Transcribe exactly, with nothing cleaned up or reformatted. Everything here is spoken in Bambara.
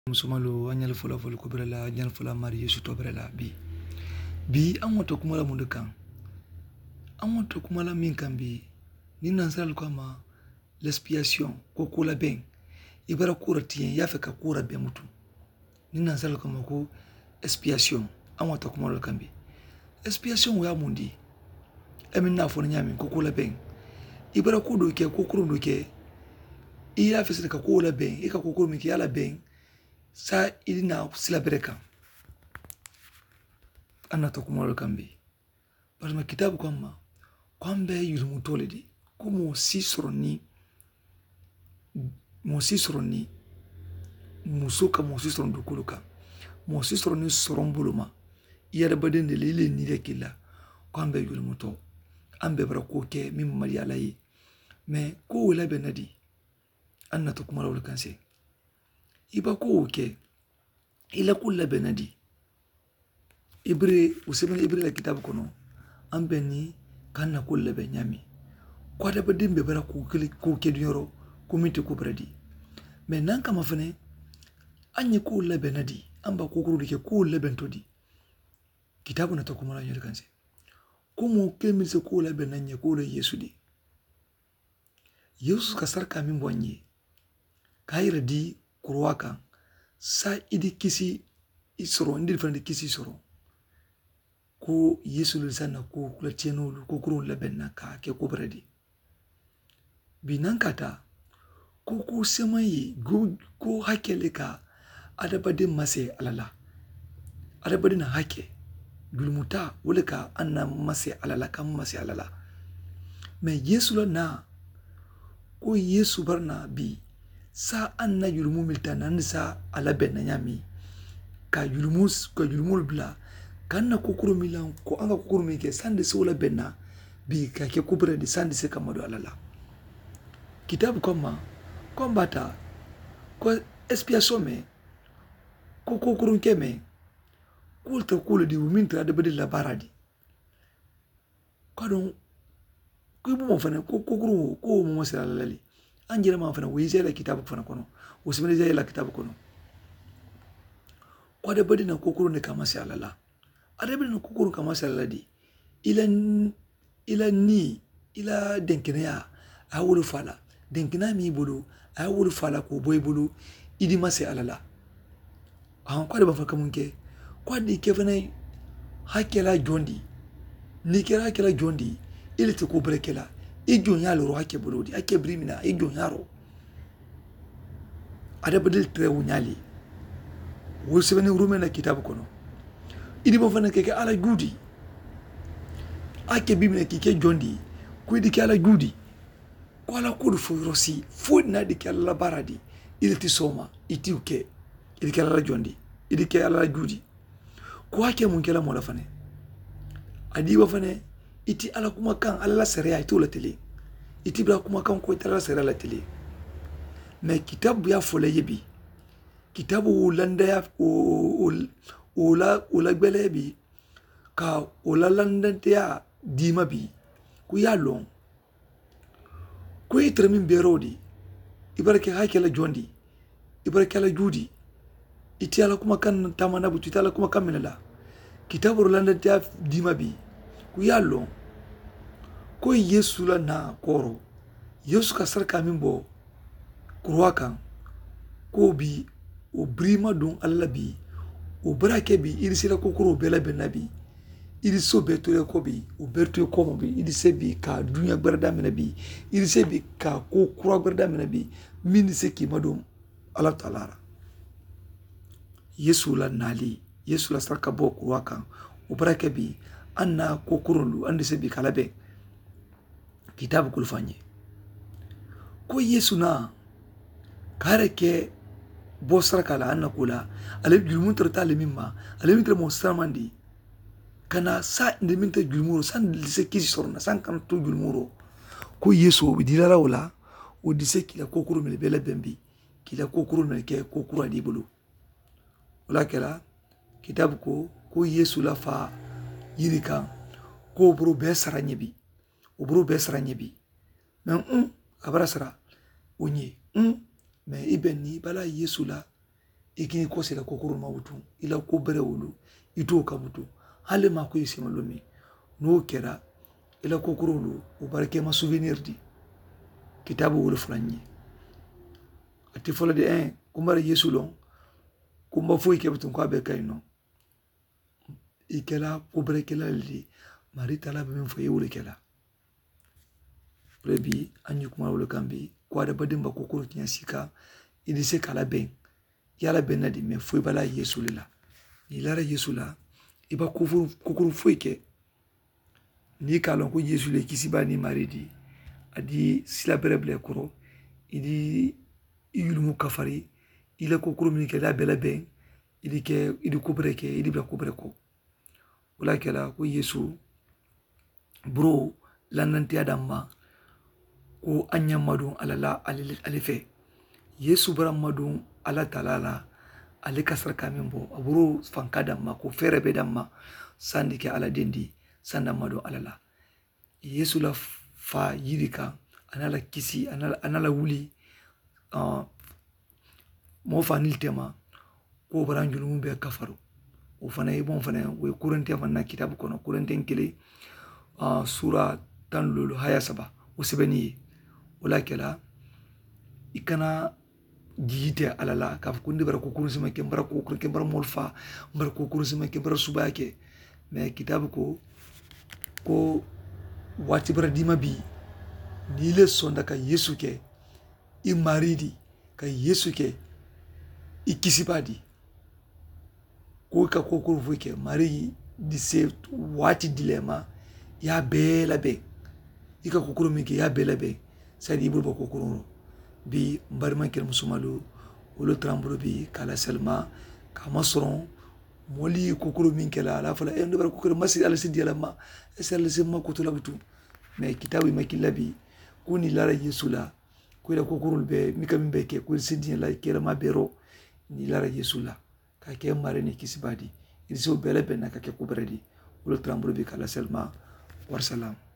Musumalo anyal fula fula kubrela anyal fula mari yesu tobrela bi bi an wata kuma la mundu kan an wata kuma la min kan bi ni nansal kama l'expiation ko kula ben ibara kura tiyen ya fe ka kura be mutu ni nansal kama ko expiation an wata kuma la kan bi expiation wa mundi emin na fo nyami ko kula ben ibara ko do ke ko kuru do ke iya fe ka kula ben ika ko kuru mi ke ala ben sa ilina sila bereka anna to kuma kambi barma kitabu kwamba kwamba yulumu toledi kumo sisroni mo sisroni musoka mo sisron dukuluka mo sisroni soron buluma yada baden de lele ni de kila kwamba yulumu to ambe bara ko ke mim mari alayi me ko wala benadi anna to kuma kanse iba ko ke ila kulla benadi ibre usebe ibre la kitabu kono ambeni kanna kulla be nyami ko da badin be bara ko kili ko ke dioro ko miti ko bradi mais nan kama fane anye ko la benadi amba ko ko dike ko la bentodi kitabu na to kuma la nyori kanse ko mo ke mi se ko la benanye ko la yesu di yesu ka sarka min bonye kayira di kurwaka sa idi kisi isoro ndi fandi kisi isoro ko yesu lisana ko kula tieno ko kuro labenna ka ke ko bredi binankata ko ko semayi go ko hakele ka adabade mase alala adabade na hake gulmuta wala ka anna mase alala kam mase alala me yesu la na ko yesu barna bi sa anna yulumu miltana nisa ala benna nyami ka yulumus ka yulumul bla kanna kokuru milan ko anga kokuru mike sande se wala benna bi ka ke kubra di sande se kamado alala kitabu kama kombata ko expiation me ko kokuru keme kulta kulu di mintra de bedi la baradi ko don ko bu mo fane ko kokuru ko mo masala lali anjira ma fana wije la kitabu fana kono usmene je la kitabu kono kwa de badi na kokoro ne kama si alala ade badi na kokoro kama si alala di ila ila ni ila denkene ya awulu fala denkena mi bulu awulu fala ko boy bulu idi mase alala an kwa de ba faka munke kwa di ke fana hakela jondi ni kera hakela jondi ile te ko brekela ijo nyalo ro hake bulodi ake brimina ijo nyaro ada badil tre wunyali wol sebeni rume na kitabu kono idi mo fana keke ala gudi ake bimina kike jondi ku di kala gudi ko ala kudu fo rosi fo na di kala baradi ili ti soma iti uke ili kala jondi ili kala gudi ko ake mun kala mo la fane adi wa fane iti ala kuma kan ala la seria ito la tele iti bla kuma kan ko tala seria la tele me kitabu ya fole yebi kitabu ulanda ya ula ula gbelebi ka ula landa ya dima bi ku ya long ku itre min berodi ibarake hakela jondi ibarake la judi iti ala kuma kan tamana butu iti ala kuma kan minala kitabu landa ya dima bi ku ya long ko yesu la na koro yesu ka sarka min bo kurwaka ko bi o brima don alla bi o brake bi irisila kokoro bela benabi iriso betole ko bi o berto ko mo bi irise bi ka dunya gbarda menabi irise bi ka ko kura gbarda menabi min se ki madum Allah ta'ala yesu la nali yesu la sarka bo kurwaka o brake bi anna kokoro lu andi se bi kalabe kitabu kulfanye ko yesu na kare ke bosra kala anna kula ale julmun tarta le mimma ale mitre mo samandi kana sa inde minta julmuro san lise kisi sorna san kan to julmuro ko yesu bi dilala wala o dise kila kokuru mele bele bembi kila kokuru mele ke kokuru adi bulu wala kala kitabu ko ko yesu la fa yirika ko bro besara nyebi o bro besara nyebi men um abara sara onye um mais ibeni bala yesu la ikini ko sila kokoro mabutu ila ko bere wulu ito kabutu hale ma ko yisi malomi no kera ila kokoro lu o barke ma souvenir di kitabu wulu fulanye ati fola de un kumara yesu lon kumba fo ike butun ko be kayno ikela ko bere kela li mari tala be fo yewule kela prebi anyu kuma wulu kambi ko da badin ba kokoro tinya sika idi se kala ben yala ben nadi me fo bala yesu lila ni lara yesu la iba kokoro kokoro fo ike ni kalon ko yesu le kisiba ni maridi adi sila bereble koro idi yulumu kafari ila kokoro min ke da bela ben idi ke idi kubre ke idi bla kubre ko wala kala ko yesu bro lananti adamma ko anyamadu alala alife yesu bara madu ala talala ali kasar kamimbo aburo fankada ma ko ferebe damma sandi ke ala dendi sanda madu alala yesu la fa yidika anala kisi anala, anala wuli uh, mo fanil tema ko baranjulu mumbe kafaru o fana ibon fana we kurante fana kitabu kono kurante nkele uh, sura tan lulu haya saba o sebeni wala kala ikana jite alala ka kundi bara ko kurusima ke bara ko kurke bara molfa bara ko kurusima ke bara subake me kitabu ko ko wati bara dima bi ni le sonda ka yesu ke i maridi ka yesu ke i kisipadi ko ka ko ko fuke mari di se wati dilema ya bela be ika ko ko mi ke ya bela be sadi ibul ko ko bi barman kel musumalu wolo trambro bi kala selma kama soron moli ko ko min kala ala fala e ndbar ko ko masjid al sidi lama esal semma ko to labutu me kitabu makilabi kuni lara yesula ko ila ko ko be mi kam be ke ko sidi la kera ma bero ni lara yesula ka ke mare ni kisibadi il so bele ben ka ke ko bredi wolo trambro bi kala selma war salam